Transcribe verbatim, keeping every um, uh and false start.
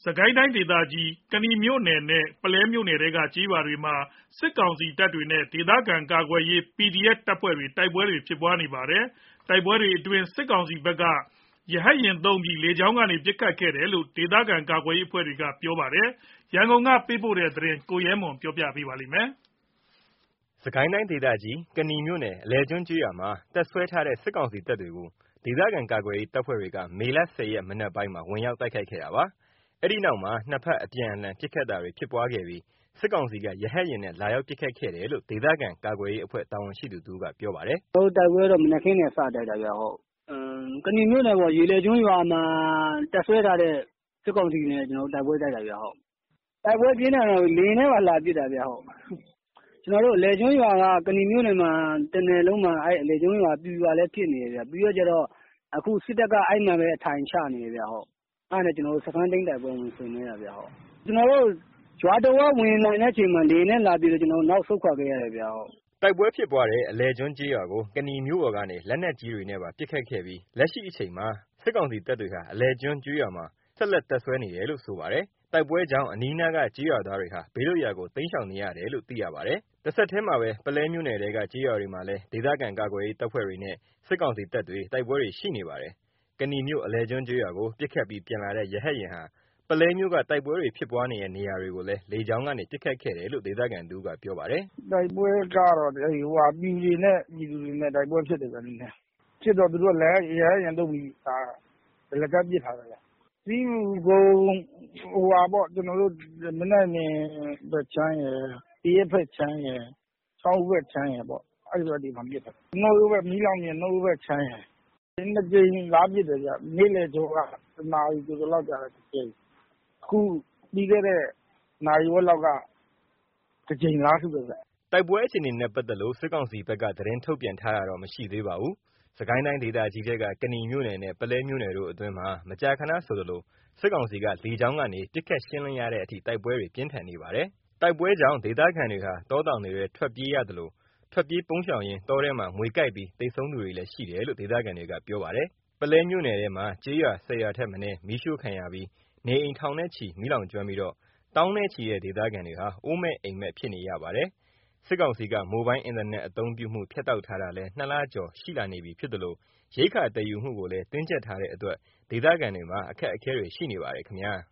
စကိုင်းတိုင်းဒေသကြီးကနီမြို့နယ်နဲ့ပုလဲမြို့နယ်တွေကကျေးရွာတွေမှာစစ်ကောင်စီတပ်တွေနဲ့ဒေသခံကာကွယ်ရေး ပီဒီအက်ဖ် တပ်ဖွဲ့တွေတိုက်ပွဲတွေဖြစ်ပွားနေပါတယ်။ တိုက်ပွဲတွေအတွင်းစစ်ကောင်စီဘက်ကရဟတ်ယာဉ်သုံးပြီးလေကြောင်းကနေပစ်ခတ်ခဲ့တယ်လို့ဒေသခံကာကွယ်ရေးအဖွဲ့တွေကပြောပါတယ်။ ရန်ကုန်ကပေးပို့တဲ့သတင်းကိုရဲမွန်က ပြောပြပါမယ်။ စစ်ကိုင်းတိုင်းဒေသကြီးကနီမြို့နယ်အလယ်ကျွန်းကျေးရွာမှာတပ်စွဲထားတဲ့စစ်ကောင်စီတပ်တွေကိုဒေသခံကာကွယ်ရေးတပ်ဖွဲ့တွေကမေလ ၁၀ ရက် မနက်ပိုင်းမှာဝင်ရောက်တိုက်ခိုက်ခဲ့တာပါ။ အဲ့ဒီနောက်မှာနှစ်ဖက်အပြန်အလှန်ပစ်ခတ်တာတွေဖြစ်ပွားခဲ့ပြီးစစ်ကောင်စီကရဟတ်ယာဉ်နဲ့လာရောက်ပစ်ခတ်ခဲ့တယ်လို့ဒေသခံကာကွယ်ရေးအဖွဲ့တာဝန်ရှိသူတဦးကပြောပါတယ်။ “တိုက်ပွဲတော့မနက်ခင်းကစတိုက်တာဗျ။ ကနီမြို့နယ်ရေလယ်ကျွန်းရွာမှာတပ်စွဲထားတဲ့စစ်ကောင်စီနဲ့တိုက်ပွဲတိုက်တာဗျ။ တိုက်ပွဲပြင်းထန်တော့လေယာဉ်နဲ့ပါလာပစ်တာဗျ။ ကျွန်တော်တို့အလယ်ကျွန်းရွာကကနီမြို့နယ်မှာတနယ်လုံးမှာအလယ်ကျွန်းရွာပျူရွာလည်းဖြစ်နေတယ်ဗျ။ ပြီးတော့အခုစစ်တပ်ကအဲ့မှာပဲအထိုင်ချနေတယ်ဗျ။ အဲ့ဒါနဲ့ကျွန်တော်တို့စခန်းသိမ်းတိုက်ပွဲဝင်ဆင်နွှဲတာဗျ။ ကျွန်တော်တို့ရွာတဝက်ဝင်နိုင်တဲ့အချိန်မှာလေယာဉ်နဲ့လာပစ်တော့ကျွန်တော်တို့နောက်ဆုတ်ခွာခဲ့ရတယ်ဗျ။ ” တိုက်ပွဲဖြစ်ပွားတဲ့အလယ်ကျွန်းကျေးရွာကိုကနီမြို့ပေါ်ကနေလက်နက်ကြီးတွေနဲ့ပါပစ်ခတ်ခဲ့ပြီးလက်ရှိအချိန်မှာစစ်ကောင်စီတပ်တွေဟာအလယ်ကျွန်းကျေးရွာမှာဆက်လက်တပ်စွဲနေတယ်လို့ဆိုပါတယ်။ တိုက်ပွဲကြောင့်အနီးနားကကျေးရွာသားတွေဟာဘေးလွတ်ရာကိုတိမ်းရှောင်နေရတယ်လို့သိရပါတယ်။ တဆက်တည်းမှာပဲပုလဲမြို့နယ်ထဲကကျေးရွာတွေမှာလည်းဒေသခံကာကွယ်ရေးတပ်ဖွဲ့တွေနဲ့စစ်ကောင်စီတပ်တွေတိုက်ပွဲတွေရှိနေပါတယ်။ ကနီမြို့အလယ်ကျွန်းကျေးရွာကိုပစ်ခတ်ပြီးပြန်လာတဲ့ရဟတ်ယာဉ်ဟာပုလဲမြို့ကတိုက်ပွဲတွေဖြစ်ပွားနေတဲ့နေရာတွေကိုလည်းလေကြောင်းကနေပစ်ခတ်ခဲ့တယ်လို့ဒေသခံတဦးကပြောပါတယ်။ “တိုက်ပွဲကတော့ပျူတွေနဲ့ပြည်သူတွေနဲ့တိုက်ပွဲဖြစ်တယ်ဗျ။ ဖြစ်တော့သူတို့ကရဟတ်ယာဉ်သုံးပြီးဒလစပ်ပစ်ထားတယ်ဗျ။ ဆီးမူကုန်းကျွန်တော်တို့မနက်မြင်ဘက်ခြမ်းရယ်သရက်ဘက်ခြမ်းရယ်ချောင်းဦးဘက်ခြမ်းရယ်ပေါ့အဲ့ဘက်တွေမှာပစ်တာ။ နှောရိုးဘက်မီးလောင်ပြင်နှောရိုးဘက်ခြမ်းရယ်နှစ်ကြိမ်လာပစ်တယ်ဗျ။ နေ့လယ်ကျော်ကတနာရီကျော်ကျော်လောက်တကြိမ်အခုပြီးခဲ့တဲ့နာရီဝက်လောက်ကတကြိမ်လားထုတယ်ဗျ။ ” တိုက်ပွဲအခြေအနေနဲ့ပတ်သက်လို့စစ်ကောင်စီဘက်ကသတင်းထုတ်ပြန်ထားတာတော့မရှိသေးပါဘူး။ စစ်ကိုင်းတိုင်းဒေသကြီးထဲကကနီမြို့နယ်နဲ့ပုလဲမြို့နယ်တို့အတွင်းမှာမကြာခဏဆိုသလိုစစ်ကောင်စီကလေကြောင်းကနေပစ်ခတ်ရှင်းလင်းရတဲ့အထိတိုက်ပွဲတွေပြင်းထန်နေပါတယ်။ တိုက်ပွဲကြောင့်ဒေသခံတွေဟာတောတောင်တွေထဲထွက်ပြေးရသလိုထွက်ပြေးပုန်းရှောင်ရင်းတောထဲမှာမြွေကိုက်ပြီးသေဆုံးသူတွေလည်းရှိတယ်လို့ဒေသခံတွေကပြောပါတယ်။ ပုလဲမြို့နယ်ထဲမှာကျေးရွာ ၁၀ ရွာထက်မနည်းမီးရှို့ခံရပြီးနေအိမ်ထောင်နဲ့ချီမီးလောင်ကျွမ်းပြီးသောင်းနဲ့ချီတဲ့ဒေသခံတွေဟာအိုးမဲ့အိမ်မဲ့ဖြစ်နေရပါတယ်။ စစ်ကောင်စီကမိုဘိုင်းအင်တာနက်အသုံးပြုမှုဖြတ်တောက်ထားတာလည်း ၂ လကျော်ရှိလာနေပြီဖြစ်သလိုရိက္ခာသယ်ယူမှုကိုလည်းတင်းကြပ်ထားတဲ့အတွက်ဒေသခံတွေမှာအခက်အခဲတွေရှိနေပါတယ်ခင်ဗျာ။